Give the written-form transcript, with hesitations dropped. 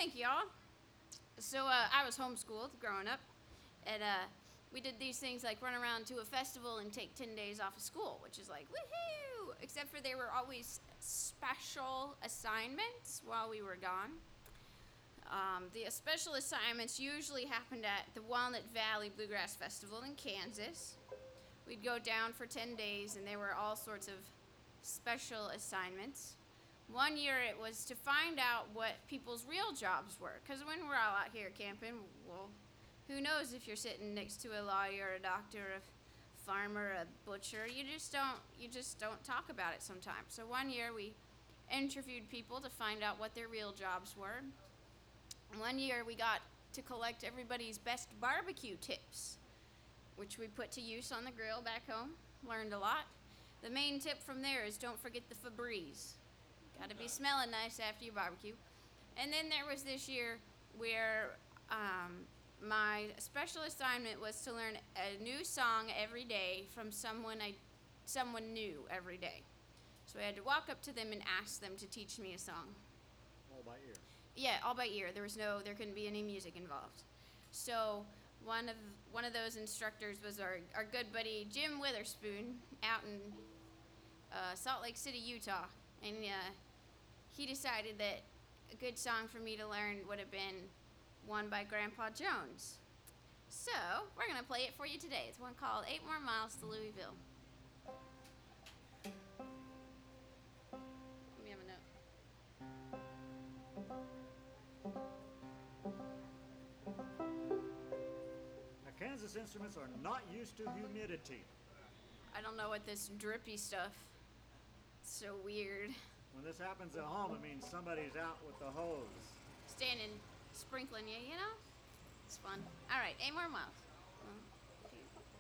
thank y'all. So I was homeschooled growing up, and we did these things like run around to a festival and take 10 days off of school, which is like woohoo! Except for there were always special assignments while we were gone. The special assignments usually happened at the Walnut Valley Bluegrass Festival in Kansas. We'd go down for 10 days, and there were all sorts of special assignments. One year it was to find out what people's real jobs were, because when we're all out here camping, well, who knows if you're sitting next to a lawyer, a doctor, a farmer, a butcher. You just don't talk about it sometimes. So one year we interviewed people to find out what their real jobs were. One year we got to collect everybody's best barbecue tips, which we put to use on the grill back home. Learned a lot. The main tip from there is don't forget the Febreze. Got to be smelling nice after your barbecue. And then there was this year where my special assignment was to learn a new song every day from someone knew every day. So I had to walk up to them and ask them to teach me a song. All by ear. Yeah, all by ear. There couldn't be any music involved. So one of those instructors was our good buddy Jim Witherspoon out in Salt Lake City, Utah, and he decided that a good song for me to learn would have been one by Grandpa Jones. So we're gonna play it for you today. It's one called 8 More Miles to Louisville. Let me have a note. Now, Kansas instruments are not used to humidity. I don't know what this drippy stuff. It's so weird. When this happens at home, it means somebody's out with the hose. Standing, sprinkling you, you know? It's fun. All right, 8 more miles.